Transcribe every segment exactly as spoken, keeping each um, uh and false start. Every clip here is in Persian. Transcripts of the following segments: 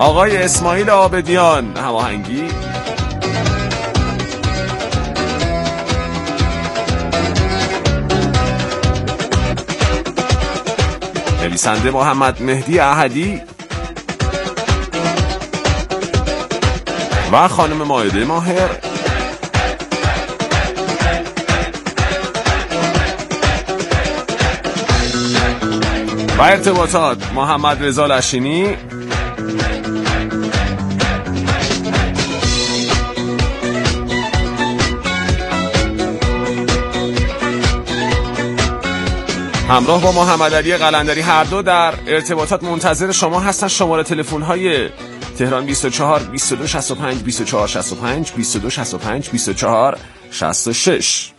آقای اسماعیل عابدیان هماهنگی. نویسنده محمد مهدی احدی و خانم مائده ماهر. و ارتباطات محمد رضا لشینی. همراه با محمد علی قلندری هر دو در ارتباطات منتظر شما هستن. شماره تلفن های تهران بیست و چهار بیست و دو شصت و پنج بیست و چهار شصت و پنج بیست و دو شصت و پنج بیست و چهار شصت و شش.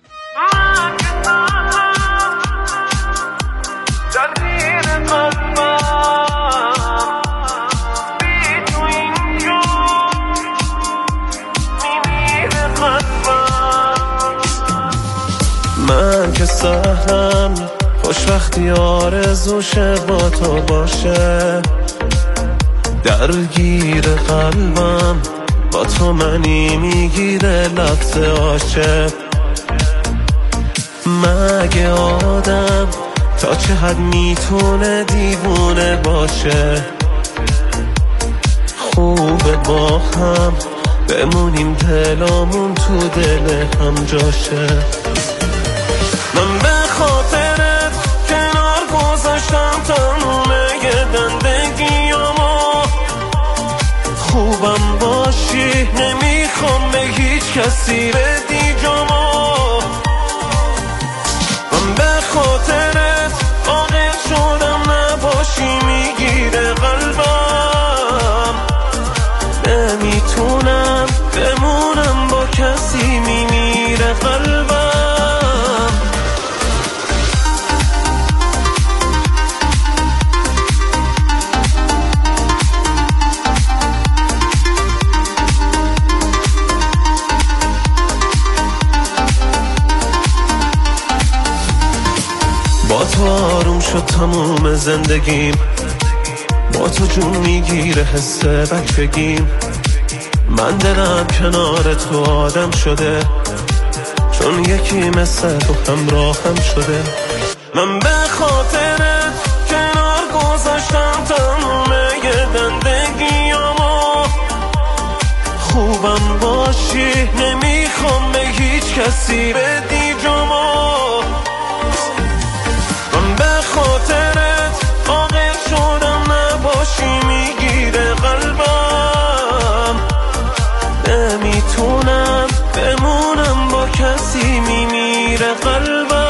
من که سهرم خوشبختی آرزوش با تو باشه، درگیر قلبم با تو منی میگیره لفظ عاشق. مگه آدم تا چه حد میتونه دیوونه باشه؟ خوبه با هم بمونیم دلامون تو دل هم جاشه. من به خاطرت کنار گذاشتم تمومه زندگیامو، خوبم باشی نمیخوام به هیچ کسی بدی جامو. من به خاطرت عاقل شدم نباشی میگیره قلبم، نمیتونم بمونم با کسی میمیره قلبم. با تو آروم شد تموم زندگیم، با تو جون میگیره حس بچگیم. من دلم کنار تو آدم شده، چون یکی مثل تو همراهم شده. من به خاطرت کنار گذاشتم تموم زندگیامو، خوبم باشی نمیخوام به هیچ کسی بدی جامو. من به خاطرت عاقل شدم نباشی میگیره قلبم، نمیتونم بمونم با کسی میمیره قلبم.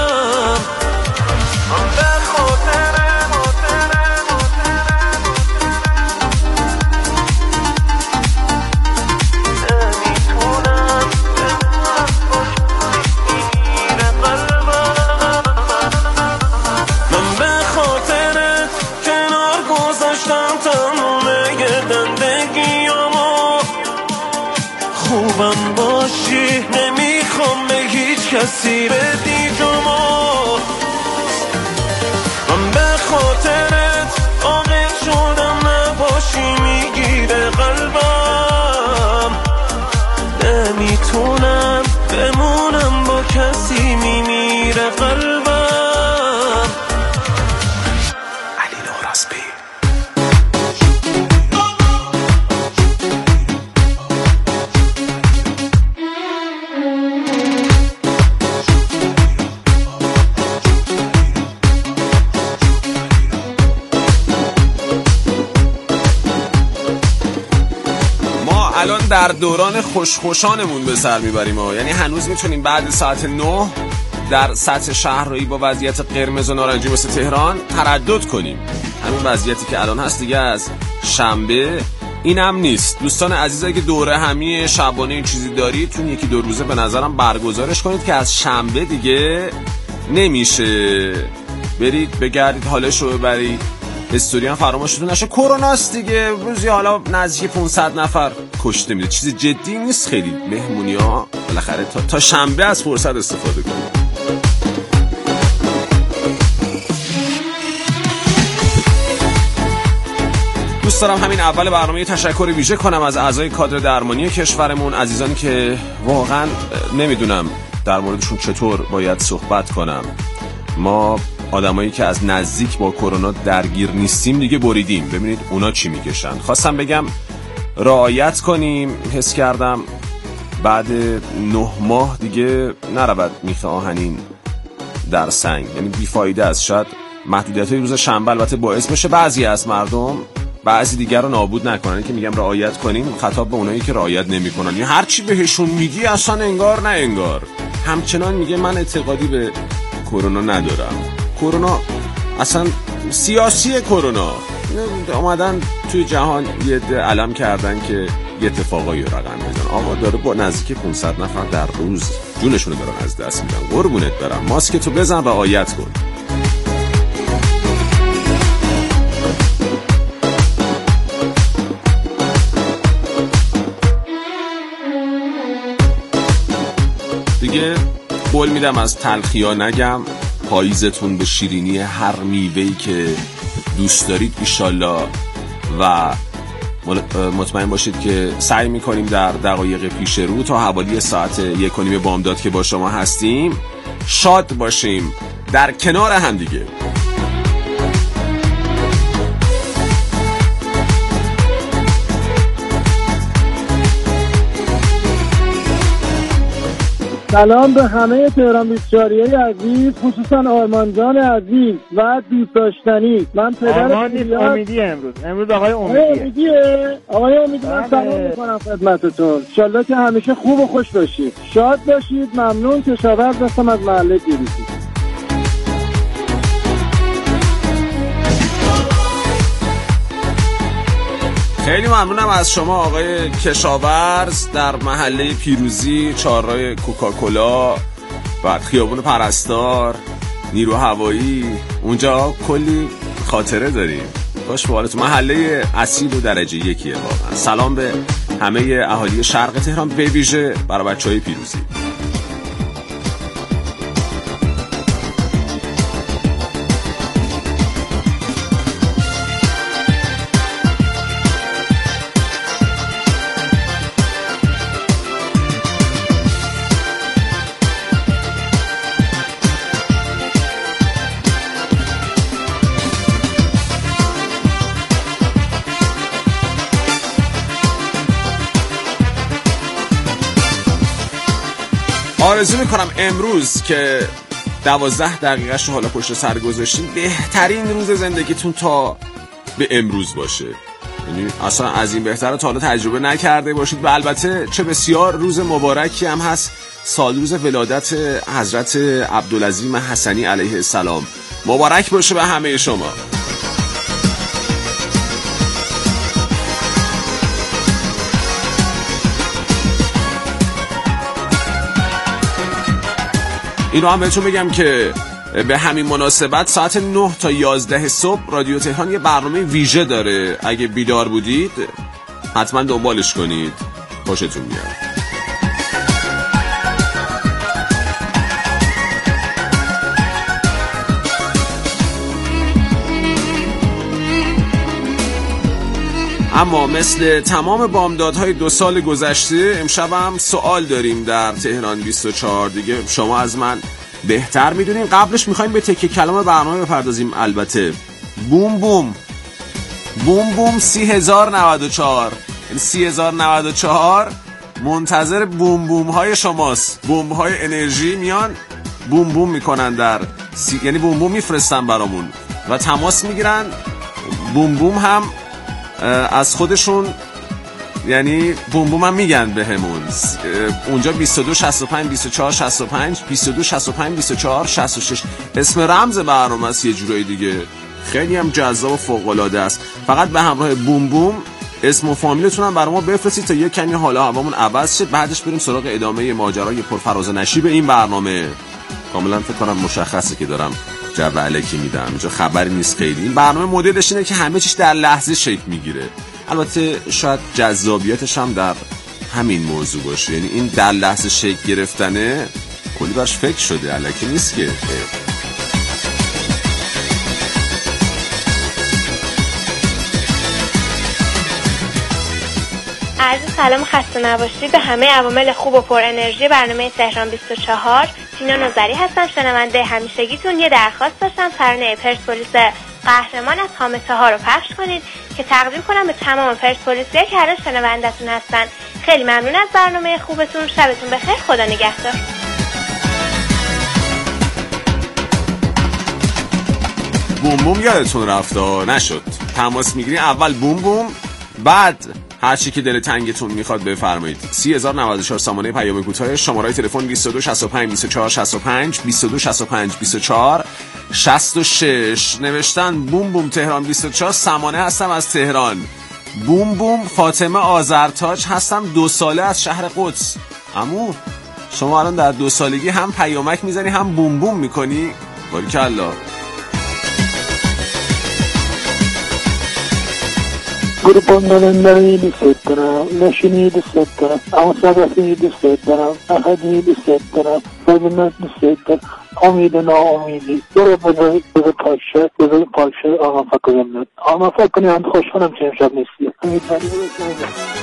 من به خاطرت خوبم باشی نمیخوام به هیچ کسی بدی جامو. من به خاطرت عاقل شدم نباشی میگیره قلبم، نمیتونم بمونم با کسی میمیره قلبم. علی نوراسبی. الان در دوران خوشخوشانمون به سر میبریم ها. یعنی هنوز میتونیم بعد ساعت نه در سطح شهرهایی با وضعیت قرمز و نارنجی مثل تهران تردد کنیم. همین وضعیتی که الان هست دیگه از شنبه اینم نیست. دوستان عزیز اگه دوره همی شبانه این چیزی دارید تو یکی دو روزه به نظرم برگزارش کنید که از شنبه دیگه نمیشه. برید بگردید حالش رو ببرید، استوری هم فراموشتون نشه. کروناست دیگه، روزی حالا نزدیک پانصد نفر کشته میده، چیز جدی نیست. خیلی مهمونی ها بالاخره تا, تا شنبه از فرصت استفاده کنید. دوست دارم همین اول برنامه تشکر ویژه کنم از اعضای کادر درمانی کشورمون، عزیزانی که واقعا نمیدونم در موردشون چطور باید صحبت کنم. ما آدمایی که از نزدیک با کرونا درگیر نیستیم دیگه بریدیم، ببینید اونا چی میکشن. خواستم بگم رعایت کنیم. حس کردم بعد نه ماه دیگه نرود میخ آهنین در سنگ، یعنی بیفایده است. شاید محدودیت های روز شنبه البته باعث بشه بعضی از مردم بعضی دیگر رو نابود نکنن. که میگم رعایت کنیم، خطاب به اونایی که رعایت نمیکنن، یا هر چی بهشون میگی اصلا انگار نه انگار. همچنان میگه من اعتقادی به کرونا ندارم. کرونا اصلا سیاسی کرونا اومدن توی جهان یه علم کردن که یه اتفاقایی رقم بزنن. آقا داره با نزدیک پانصد نفر در روز جونشون رو دارن از دست میدن. قربونت برم، ماسک تو بزن و رعایت کن. دیگه قول میدم از تلخیا نگم. پاییزتون به شیرینی هر میوه‌ای که دوست دارید ایشالله، و مطمئن باشید که سعی میکنیم در دقایق پیش رو تا حوالی ساعت یک و نیم بامداد که با شما هستیم شاد باشیم در کنار هم دیگه. سلام به همه تهران بیست و چهاریای عزیز، خصوصا آرمان جان عزیز و دوست داشتنی. من پدر آرمان نیست، امیدی. امروز امروز آقای امیدیه. امیدیه آقای امیدی. من سلام میکنم خدمتتون. انشالله که همیشه خوب و خوش باشید، شاد باشید. ممنون. کشاورز هستم از محله دیروزی. خیلی ممنونم از شما آقای کشاورز در محله پیروزی، چهارراه کوکاکولا، بعد خیابون پرستار، نیرو هوایی. اونجا کلی خاطره داریم. باش به حالتون. محله اصیل و درجه یکیه واقعا. سلام به همه اهالی شرق تهران، به ویژه برای بچهای پیروزی. آرزو میکنم امروز که دوازده دقیقهش حالا پشت سر گذاشتیم بهترین روز زندگیتون تا به امروز باشه. یعنی اصلا از این بهتر تا حالا تجربه نکرده باشید. و البته چه بسیار روز مبارکی هم هست، سال روز ولادت حضرت عبدالعظیم حسنی علیه السلام. مبارک باشه به همه شما. این رو هم بهتون بگم که به همین مناسبت ساعت نه تا یازده صبح رادیو تهران یه برنامه ویژه داره. اگه بیدار بودید حتما دنبالش کنید، خوشتون میاد. اما مثل تمام بامدادهای دو سال گذشته امشب هم سوال داریم در تهران بیست و چهار. دیگه شما از من بهتر میدونین. قبلش میخوایم به تکه کلام برنامه بپردازیم. البته بوم بوم بوم بوم سی هزار نود و چهار، یعنی سی هزار نود و چهار منتظر بوم بوم های شماست. بوم های انرژی میان بوم بوم میکنن در سی... یعنی بوم بوم میفرستن برامون و تماس میگیرن. بوم بوم هم از خودشون یعنی بوم بوم هم میگن به همون. اونجا بیست و دو شصت و پنج بیست و چهار شصت و پنج بیست و دو شصت و پنج بیست و چهار شصت و شش اسم رمز برنامه است. یه جورایی دیگه خیلی هم جذاب و فوق‌العاده است. فقط به همراه بوم بوم اسم و فامیلتون هم برای ما بفرستید تا یه کمی حالا هوامون عوض شه. بعدش بریم سراغ ادامه ماجرای پرفراز و نشیب این برنامه. کاملا فکر کنم مشخصه که دارم جو الکی میدم، اینجا خبری نیست خیلی. این برنامه مدلش اینه که همه چیز در لحظه شکل میگیره. البته شاید جذابیتش هم در همین موضوع باشه، یعنی این در لحظه شکل گرفتنه کلی براش فکر شده، الکی نیست که. سلام خسته نباشید به همه عوامل خوب و پر انرژی برنامه تهران بیست و چهار. تینا نوذری هستم، شنونده همیشگیتون. یه درخواست داشتم، ترانه پرسپولیس قهرمان از حامد طاها رو پخش کنید که تقدیم کنم به تمام پرسپولیسیا که الان شنونده‌تون هستن. خیلی ممنون از برنامه خوبتون. شبتون بخیر. خدا نگهدار. بوم بوم یادتون رفته نشد. تماس میگیرین اول بوم بوم، بعد هر چی که دل تنگتون میخواد بفرمایید. سی هزار و نود و چهار سامانه پیام کوتاه، شماره تلفن بیست و دو شصت و پنج بیست و چهار شصت و پنج بیست و دو شصت و پنج بیست و چهار شصت و شش. نوشتن بوم بوم تهران بیست و چهار. سمانه هستم از تهران. بوم بوم فاطمه آذرتاج هستم، دو ساله از شهر قدس. عمو شما الان در دو سالگی هم پیامک میزنی هم بوم بوم میکنی؟ باریکالله. گروپان دارنداری دوست دارم، نشینی دوست دارم، اما صدفی دوست دارم، احدی دوست دارم، فضلت دوست دارم، امید و ناامیدی برو بزرگ بزرگ پاشه بزرگ پاشه آقا فکر کنم آقا فکر کنی هم خوشحالم که امشب نیستی. امیدواری برسنده.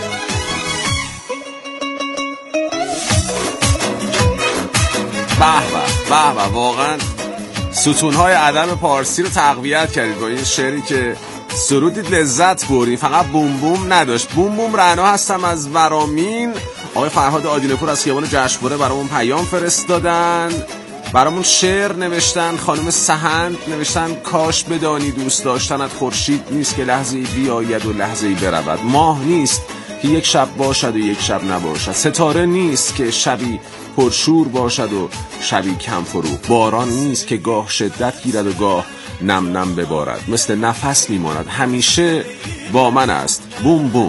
به به به به، واقعا ستونهای ادب پارسی رو تقویت کردید با این شعری که سرودید، لذت بردیم. فقط بوم بوم نداشت. بوم بوم رعنا هستم از ورامین. آقای فرهاد آدینه‌پور از خیابان جشنواره برامون پیام فرستادن، برامون شعر نوشتن. خانم سهند نوشتن کاش بدانی دوست داشتنت خورشید نیست که لحظه‌ای بیاید و لحظه‌ای برود، ماه نیست که یک شب باشد و یک شب نباشد، ستاره نیست که شبی پرشور باشد و شبی کم فرو، باران نیست که گاه شدت گیرد و گاه نم نم ببارد، مثل نفس میماند همیشه با من است. بوم بوم.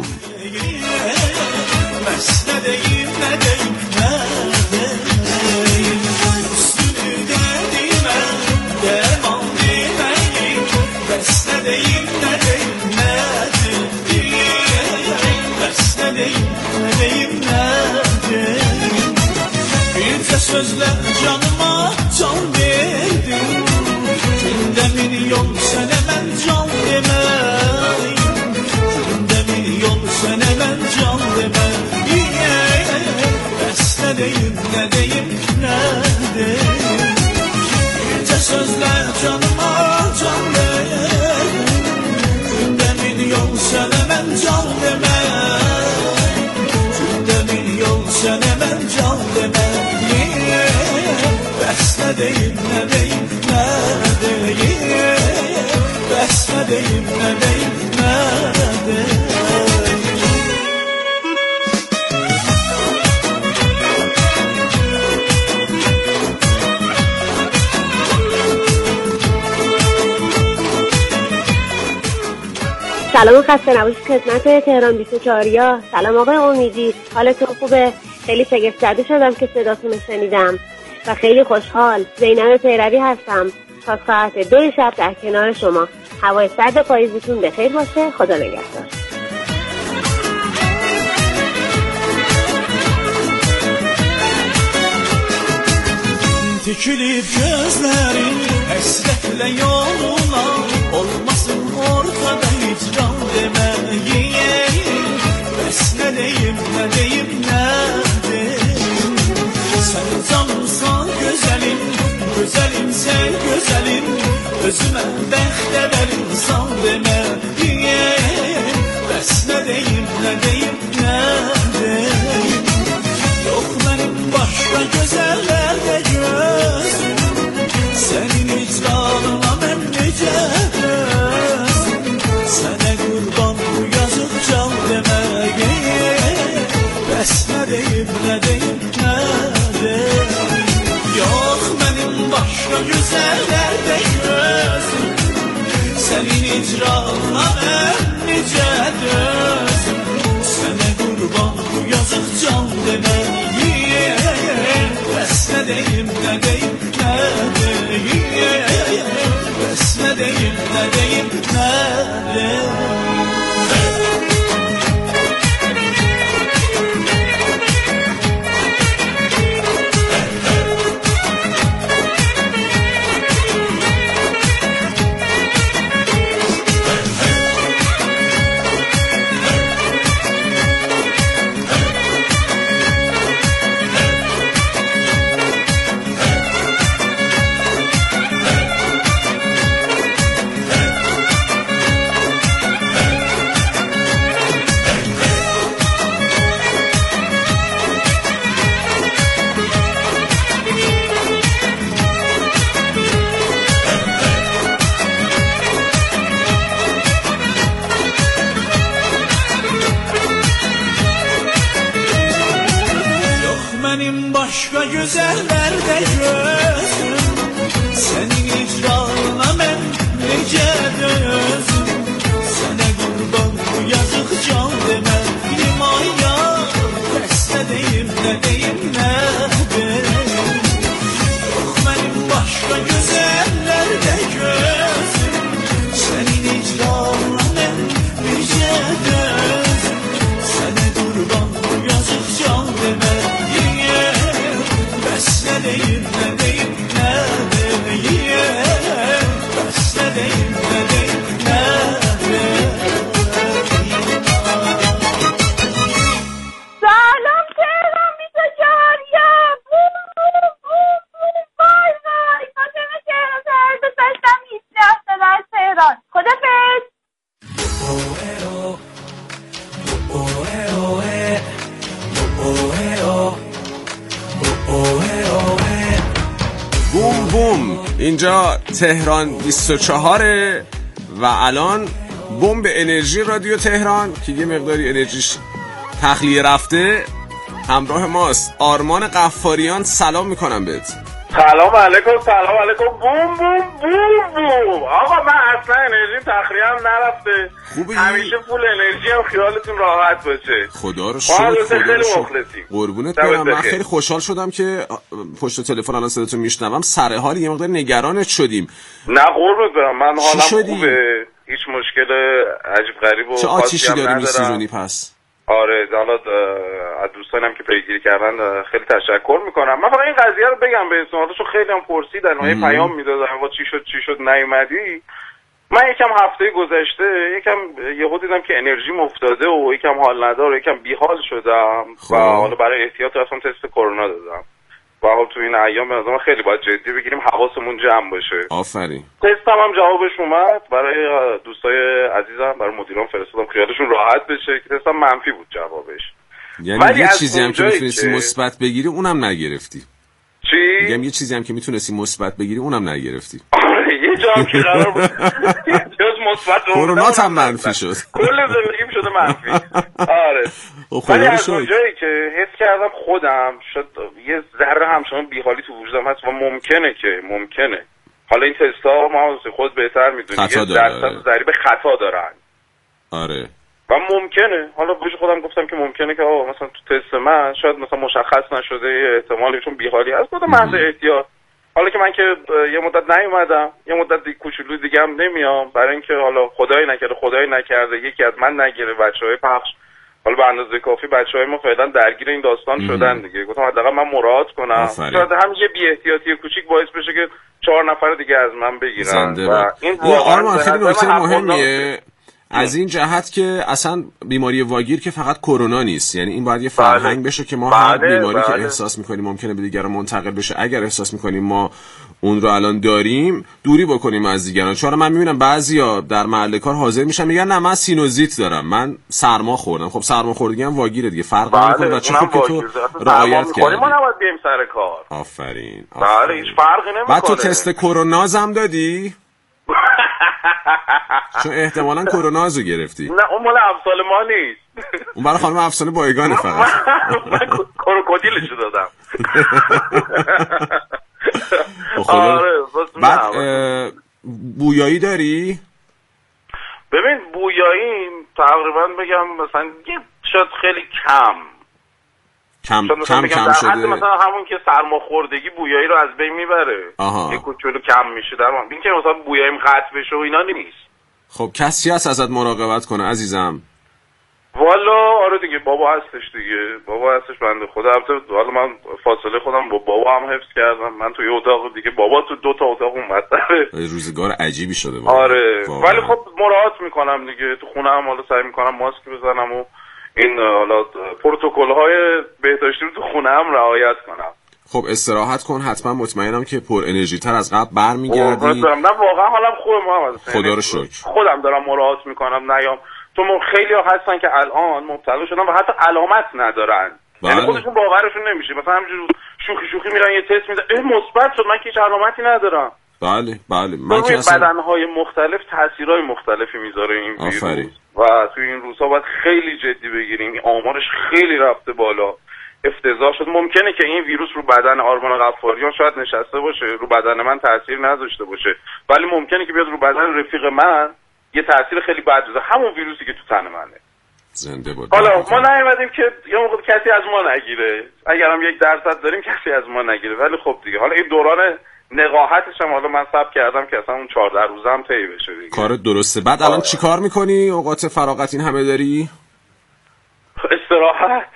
Sözler canıma can verdi, günde milyon sene ben can demeyim, günde milyon sene ben can demeyim. Bes ne deyim ne deyim ne deyim, günde sözler canıma can verdi, günde milyon sene ben can demeyim, günde milyon sene ben can demeyim. Bəs nə deyim, nə deyim, nə deyim, bəs nə deyim, nə deyim, nə deyim. سلام و خسته نباشید خدمت تهران بیست و چهار. سلام آقای امیدی، حالتون خوبه؟ خیلی شگفت زده شدم که صداتون رو شنیدم و خیلی خوشحال. زینب پیروی هستم، تا ساعت دو شب در کنار شما. هوای سرد پاییزیتون بخیر باشه. خدا نگهدار. Dikilib gözlerin həsrətlə yoluna, olmasın ortada hicran deməyin. Bəs nə deyim, nə deyim, nə deyim, sən canımsan gözəlim, gözəlim sən gözəlim, özümə bəxtə ver insan deməyin. Bəs nə deyim, nə deyim, nə deyim, yox mənim başqa gözəllərdə gözüm, sənin icranına mən necə dözüm, sənə qurban bu yazıq can deməyin. Bəs nə deyim, nə deyim, nə deyim, yox mənim başqa gözəllərdə gözüm, sənin icranına mən necə dözüm, sənə qurban bu yazıq can deməyin. Bəs nə deyim, nə deyim, nə deyim, bəs nə deyim, nə deyim, nə deyim. başka güzellerde gözüm, senin icrana ben nece dözüm. Sana kurban bu yazık can demeyim ay ya, pes ne deyim ne deyim ne deyim. Yok benim başka güzellerde gözüm, senin icrana ben nece dözüm. Sana kurban bu yazık can demeyim, pes ne deyim ne deyim ne deyim. Pes ne deyim ne deyim ne deyim. سلام تهران بیست و چهار یا بوم بوم بوم بوم وای وای فاطمه تهران تهران دوست داشتم هیچ هفته در تهران خدافظ. بوم بوم. اینجا تهران بیست و چهار و الان بمب انرژی رادیو تهران که یه مقداری انرژیش تخلیه رفته همراه ماست. آرمان قفاریان سلام میکنم بهت. سلام علیکم. سلام علیکم. بوم بوم بوم بوم. آقا من اصلا انرژیم تخلیه هم نرفته، خوبی؟ همیشه فول انرژی هم، خیالتون راحت باشه. خدا رو شکر. خیلی مخلصیم. قربونت برم. من خیلی خوشحال شدم که پشت تلفن الان صداتون میشنوم. سر حال یه مقدار نگرانت شدیم. نه قربونت برم، من حالم شدی؟ خوبه، هیچ مشکل عجیب غریب و چه آتیشی داری ندارم. میسوزونی پس؟ آره حالا از دوستانم که پیگیری کردن خیلی تشکر میکنم. من فقط این قضیه رو بگم به حالشو خیلی هم پرسیدن و یه پیام میدادن و چی شد چی شد نیومدی. من یکم هفته گذشته یکم یهو دیدم که انرژیم افتاده و یکم حال نداره، یکم بیحال شدم و حالا برای احتیاط رفتم تست کرونا دادم. و حالا تو این ایام به نظرم خیلی باید جدی بگیریم، حواسمون جمع باشه. آفرین. تستم هم جوابش اومد، برای دوستای عزیزم برای مدیران فرستادم خیالشون راحت بشه که تستم منفی بود جوابش. یعنی یه چیزی هم که میتونستی مثبت بگیری اونم نگرفتی. چی؟ میگم یه چیزی هم که میتونستی مثبت بگیری اونم نگرفتی. آره یه جا هم که قرار بود جز مثبت کرونا هم منفی شد. کل زندگیم شده منفی. آره. ولی از اونجایی که حس کردم خودم شد یه ذره همچنان بیحالی تو وجودم هست و ممکنه که ممکنه حالا این تستا ما خود بهتر میدونی یه درصد ضریب خطا دارن. آره. و ممکنه حالا بهش خودم گفتم که ممکنه که آقا مثلا تو تست من شاید مثلا مشخص نشده، احتمالی چون بیحالی هست بود محض احتیاط. حالا که من که یه مدت نیومدم، یه مدت دیگه کوچولو دیگه هم نمیام، برای اینکه حالا خدای نکرده خدای نکرده یکی از من نگیره بچهای پخش، حالا به اندازه کافی بچهای ما فعلا درگیر این داستان مم. شدن دیگه. گفتم حداقل من مراعات کنم، شاید هم یه بی احتیاطی کوچیک باعث بشه که چهار نفر دیگه از من بگیرن. و این واقعا خیلی نکته مهمیه از این جهت که اصلا بیماری واگیر که فقط کرونا نیست، یعنی این باید یه فرهنگ بشه که ما هر بیماری بله. که احساس میکنیم ممکنه به دیگران منتقل بشه، اگر احساس میکنیم ما اون رو الان داریم دوری بکنیم از دیگران. چون من میبینم بعضیا در محل کار حاضر میشن میگن نه من سینوزیت دارم، من سرما خوردم. خب سرما خوردگی هم واگیره دیگه، فرق بله. نمیکنه. و چه خوب که تو رعایت کردی. ما نباید بریم سر کار. آفرین. بله هیچ فرقی نمیکنه. بعد تو تست کرونا هم دادی؟ چون احتمالاً کرونازو گرفتی. نه اون مال افسال ما نیست، اون برای خانم افسانه بایگانه فقط. من کروکودیلشو دادم. آره بعد بویایی داری؟ ببین بویایی تقریبا بگم مثلا یه شاید خیلی کم کم کم کم شده، مثلا همون که سرماخوردگی بویایی رو از بین میبره، یه کوچولو کم میشه. در این که مثلا بویاییم قطع بشه و اینا نیست. خب کسی هست ازت مراقبت کنه عزیزم؟ والا آره دیگه بابا هستش دیگه، بابا هستش بنده خدا. البته حالا من فاصله خودم با بابا هم حفظ کردم، من تو یه اتاق دیگه، بابا تو دو تا اتاق اونورتره. روزگار عجیبی شده واقعا. آره واقعا. ولی خب مراعات میکنم دیگه، تو خونه هم حالا سعی میکنم ماسک بزنم و این حالا پروتکل‌های بهداشتی رو تو خونه هم رعایت کنم. خب استراحت کن حتما، مطمئنم که پر انرژی تر از قبل برمیگردی. نه واقعا حالم خوبه محمد. خدا رو شکر. خودم دارم مراعات میکنم نیام، چون خیلی ها هستن که الان مبتلا شدن و حتی علامت ندارن. بله. یعنی خودشون باورشون نمیشه، مثلا همینجوری شوخی شوخی میرن یه تست میدن، اه مثبت شد، من که هیچ علامتی ندارم. بله بله. من که اصلا بدنهای مختلف تاثیرهای مختلفی میذاره این ویروس و توی این روزها باید خیلی جدی بگیریم. آمارش خیلی رفته بالا، افتضاح شد. ممکنه که این ویروس رو بدن آرمان غفاریان شاید نشسته باشه، رو بدن من تاثیر نذاشته باشه، ولی ممکنه که بیاد رو بدن رفیق من یه تاثیر خیلی بد بذاره، همون ویروسی که تو تن منه. زنده بود. حالا ما نیومدیم که یه موقع کسی از ما نگیره، اگرم یک درصد داریم کسی از ما نگیره، ولی خب دیگه حالا این دوران نقاهتش هم حالا من ثبت کردم که اصلا اون چهارده روزم طی بشه دیگه. کارت درسته. بعد الان چی کار میکنی؟ اوقات فراغت این همه داری؟ استراحت.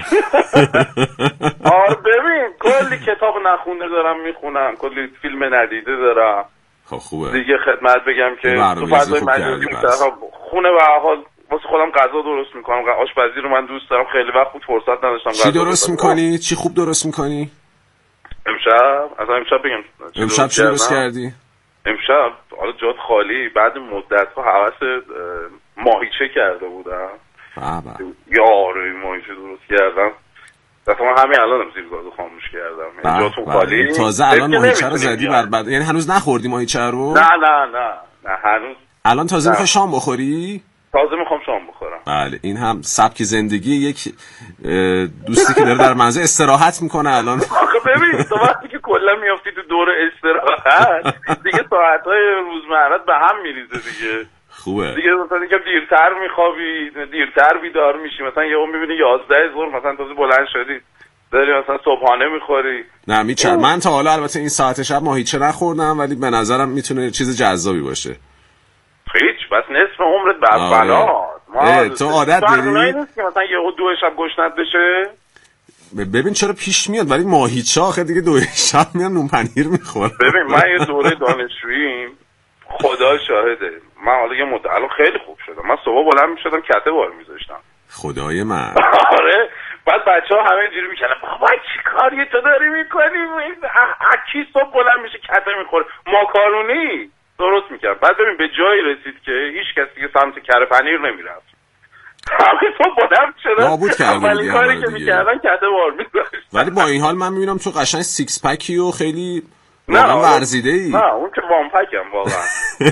آره ببین کلی کتاب نخونده دارم میخونم، کلی فیلم ندیده دارم. خب خوبه دیگه خدمت بگم که تو فضای مجازی خونه و حال واسه خودم غذا درست میکنم، آشپزی رو من دوست دارم، خیلی وقت بود فرصت نداشتم. چی درست میکنی؟ چی خوب درست میکنی؟ امشب اصلا امشب بگم امشب چی درست کردی؟ امشب حالا جات خالی بعد مدت ها حوث ماهیچه کرده بودم. بابا یاره ماهیچه درست کردم. مثلا من همین الانم زیر گازو خاموش کردم. جاتون خالی. تازه الان ماهیچه رو زدی بر بعد، یعنی هنوز نخوردی ماهیچه رو؟ نه نه نه نه هنوز. الان تازه میخوای شام بخوری؟ تازه میخوام شام بخورم. بله این هم سبک زندگی یک دوستی که داره در منزل استراحت میکنه الان. آخه ببین تو وقتی که کلا میافتی تو دور استراحت دیگه ساعت‌های روزمرت به هم میریزه دیگه. خوبه. دیگه مثلا اینکه دیرتر میخوابی، دیرتر بیدار میشی، مثلا یهو میبینی یازده ظهر مثلا تازه بلند شدی داری مثلا صبحانه میخوری. نه میچرم. من تا حالا البته این ساعت شب ماهیچه نخوردم، ولی به نظرم میتونه چیز جذابی باشه. هیچ بس نصف عمرت بر بلا. تو عادت داری؟ نیست که مثلا یهو دو شب گشنت بشه. ببین چرا پیش میاد، ولی ماهیچه آخه دیگه دو شب میام نون پنیر میخورم. ببین من یه دوره دانشجوییم خدا شاهده، من حالا یه مدت الان خیلی خوب شدم، من صبح بلند میشدم کته بار میذاشتم. خدای من. آره بعد بچه‌ها همه اینجوری میکنن بابا چی کاری تو داری میکنی؟ اکی صبح بلند میشه کته میخوره. ماکارونی درست میکرد. بعد ببین به جایی رسید که هیچ کسی که سمت کره پنیر نمیرفت. همه تو بلند شدن نابود کردن ولی کاری که میکردن کته بار میذاشتن. ولی با این حال من میبینم تو قشنگ سیکس پکی و خیلی واقعا ورزیده ای. نه اون که وان پکم واقعا.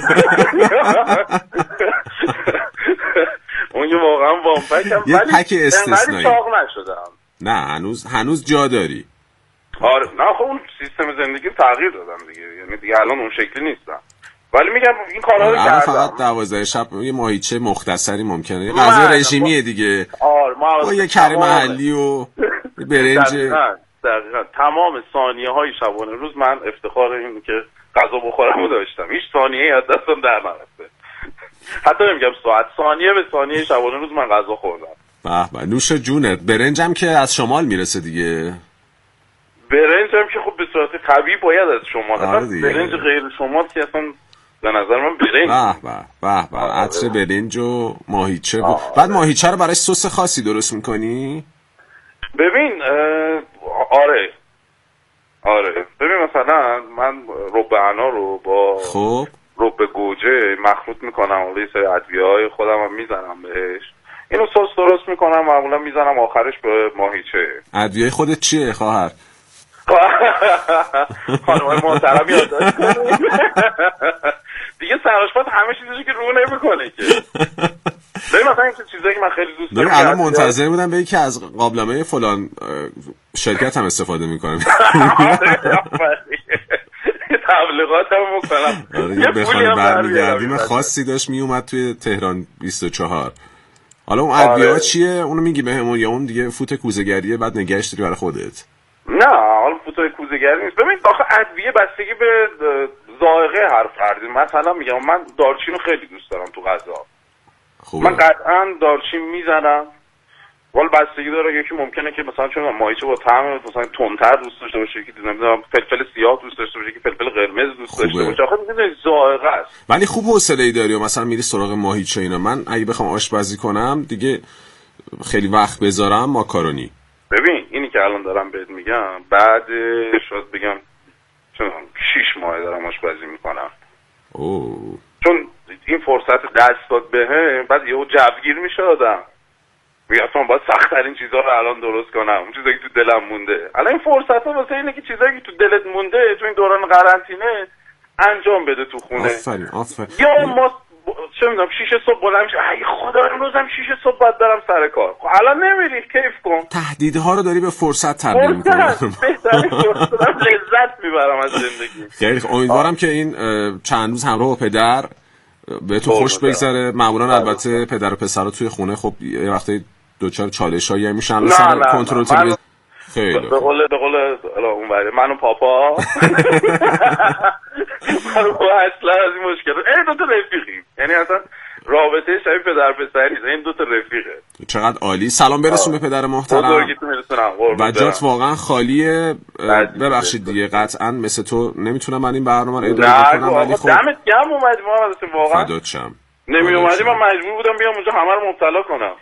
اون که واقعا وان پکم یه پک استثنایی. چاق نشدم. نه هنوز هنوز جا داری. آره نه خب اون سیستم زندگی تغییر دادم دیگه، یعنی دیگه الان اون شکلی نیستم، ولی میگم این کارا رو کردم. فقط دوازده شب یه ماهیچه مختصری ممکنه، یه غذای رژیمیه دیگه. آره ما با یه کره محلی و برنج. دقیقاً دقیقاً تمام ثانیه های شبانه روز من افتخار این که غذا بخورم رو داشتم، هیچ ثانیه‌ای از دستم در نرفته. حتی نمیگم ساعت، ثانیه به ثانیه شبانه روز من غذا خوردم. به به نوش جونت. برنجم که از شمال میرسه دیگه. برنج هم که خب به صورت طبیعی باید از شمال. آره برنج غیر شمال که اصلا به نظر من برنج. به به به به عطر برنج و ماهیچه. بعد ماهیچه رو برای سس خاصی درست میکنی؟ ببین آره آره ببین مثلا من رب عنا رو با خب رب گوجه مخلوط میکنم و یه سری ادویه‌های خودم هم میزنم بهش، اینو سس درست میکنم معمولا میزنم آخرش به ماهیچه. ادویه خودت چیه خواهر؟ خانمای محترم یاد داشت دیگه سرآشپز همه چیزی که رو نمیکنه که. ببین مثلا این چیزایی که من خیلی دوست دارم الان منتظر بودم بگی که از قابلمه فلان شرکت هم استفاده میکنم. تبلیغات هم میکنم. آره یه بخوانه برمیگردیم خاصی داشت میومد توی تهران بیست و چهار. حالا اون ادویه ها چیه؟ اونو میگی بهمون یا اون دیگه فوت کوزه‌گریه بعد نگهش داری برای خودت؟ نه حالا فوت کوزه‌گری نیست. ببین آخه ادویه بستگی به ذائقه هر فردی. مثلا میگم من دارچین رو خیلی دوست دارم تو غذا. خوبه. من قطعا دارچین میزنم. ولی بستگی داره، یکی ممکنه که مثلا چون ماهیچه با طعم مثلا تندتر دوست داشته باشه، یکی نمیدونم فلفل سیاه دوست داشته باشه، یکی فلفل قرمز دوست خوبه. داشته باشه. آخه میدونی ذائقه است. ولی خوب حوصله‌ای داری و مثلا میری سراغ ماهیچه اینا. من اگه بخوام آشپزی کنم دیگه خیلی وقت بذارم ماکارونی. ببین اینی که الان دارم بهت میگم بعد شاید بگم چون شش ماه دارم آشپزی میکنم. اوه. چون این فرصت دست داد بهم، بعد یهو جوگیر میشه آدم. میگم اصلا باید سخت‌ترین چیزا رو الان درست کنم، اون چیزایی که تو دلم مونده. الان این فرصت ها واسه اینه که چیزایی که تو دلت مونده تو این دوران قرنطینه انجام بده تو خونه. آفرین آفرین. یا ما چه میدونم شیش صبح بلند میشه ای خدا امروزم شیش صبح باید برم سر کار. خب الان نمیری کیف کن. تهدیدها رو داری به فرصت تبدیل می‌کنی. بهترین فرصت لذت میبرم از زندگی. خیلی امیدوارم که این چند روز همراه با پدر بهتون خوش بگذره. معمولا البته پدر و پسرا توی خونه خب یه وقتی دوچار چالشایی میشن سر کنترل تلویزیون. خیلی به قول به قول اون بره منو پاپا منو اصلا از این مشکل این دو تا رفیقیم، یعنی اصلا رابطه شبیه پدر پسری این دو تا رفیقه. چقدر عالی. سلام برسون به پدر محترم و جات واقعا خالیه. ببخشید دیگه قطعا مثل تو نمیتونم من این برنامه رو اداره کنم ولی خب دمت گرم اومدی ما واقعا فدات شم. نمی اومدی من مجبور بودم بیام اونجا همه رو مبتلا کنم.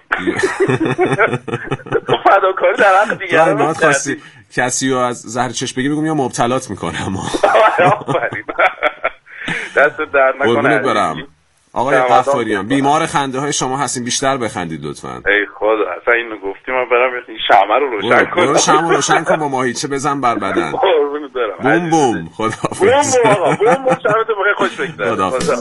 تو فداکاری در حق دیگران ما خواستی کسی رو از زهر چشم بگی بگم یا مبتلات میکنم. آفرین. دست درد نکنه. قربونت برم. آقای غفاریان بیمار خنده های شما هستیم، بیشتر بخندید لطفاً. ای خدا اصلا اینو گفتی من برم این شمع رو روشن کنم. برو شمع رو روشن کن با ماهیچه بزن بر بدن. قربونت برم. بوم بوم. خداحافظ. بوم بوم آقا بوم بوم شبتون بخیر خوش بگذره. خداحافظ.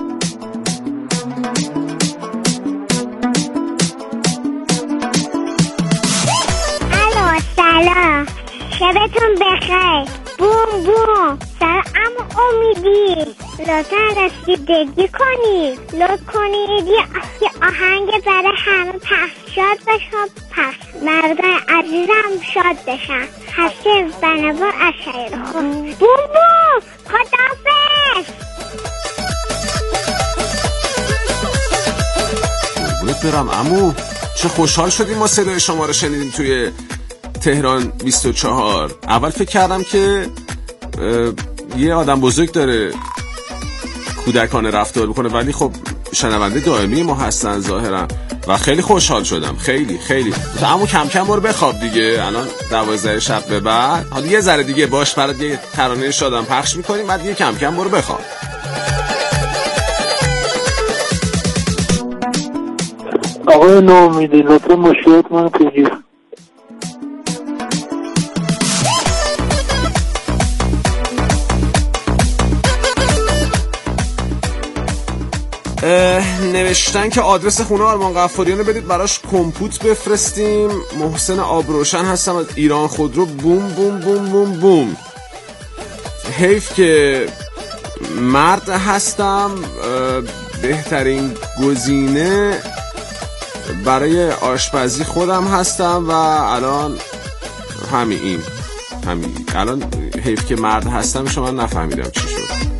الو سلام شبتون بخیر. بوم بوم سلام امیدی لطفا رسیدگی کنید لطف کنید یه آهنگ برای همه پخش شاد بشم پخش مردم عزیزم شاد بشن هسته بنابر از شهر خود. بوم بوم خداحافظ. قربونت برم عمو، چه خوشحال شدیم ما صدای شما رو شنیدیم توی تهران بیست و چهار. اول فکر کردم که یه آدم بزرگ داره کودکانه رفتار بکنه ولی خب شنونده دائمی ما هستن ظاهرا و خیلی خوشحال شدم. خیلی خیلی اما کم کم برو بخواب دیگه، الان دوازده شب به بعد حالا یه ذره دیگه باش برات یه ترانه شادم پخش میکنیم بعد دیگه کم کم برو بخواب. آقای ناامیدی لطفا مشکلات منو بگیر. نوشتن که آدرس خونه آرمان غفاریان رو بدید براش کمپوت بفرستیم. محسن آبروشن هستم از ایران خودرو. بوم بوم بوم بوم بوم. حیف که مرد هستم، بهترین گزینه برای آشپزی خودم هستم و الان همین این همین الان حیف که مرد هستم شما نفهمیدم چی شد.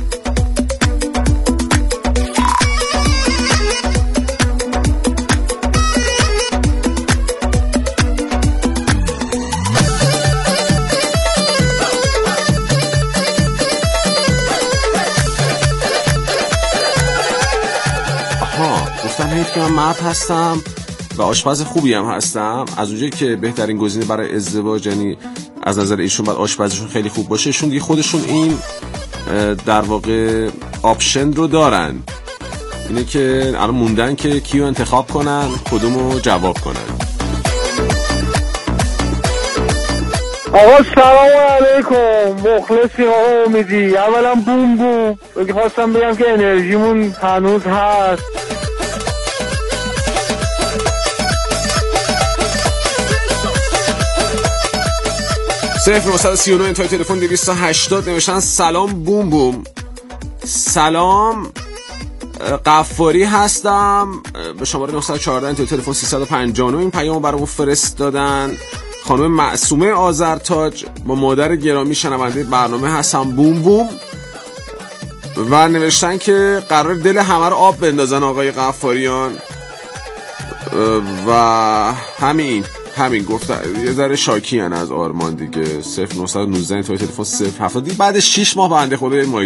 گفتن حیف که من مرد هستم و آشپز خوبی هم هستم. از اونجایی که بهترین گزینه برای ازدواج یعنی از نظر ایشون باید آشپزشون خیلی خوب باشه، ایشون دیگه خودشون این در واقع آپشن رو دارن، اینه که الان موندن که کیو انتخاب کنن کدومو جواب کنن. آقا سلام علیکم، مخلصی آقا امیدی. اولا بوم بوم خواستم بگم که انرژیمون هنوز هست. صفر نهصد و سی و نه انتهای تلفن دویست و هشتاد. نوشتن سلام بوم بوم. سلام غفاری هستم به شماره نهصد و چهارده انتهای تلفن سیصد و پنجاه و نه. این پیامو برامون فرستادن خانم معصومه آذرتاج با مادر گرامی شنونده برنامه هستم بوم بوم و نوشتن که قرار دل همه رو آب بندازن آقای غفاریان و همین همین گفتن یه ذره شاکی هن از آرمان دیگه. صفر نهصد و نوزده انتهای تلفن صفر هفتاد بعد شش ماه بنده خدا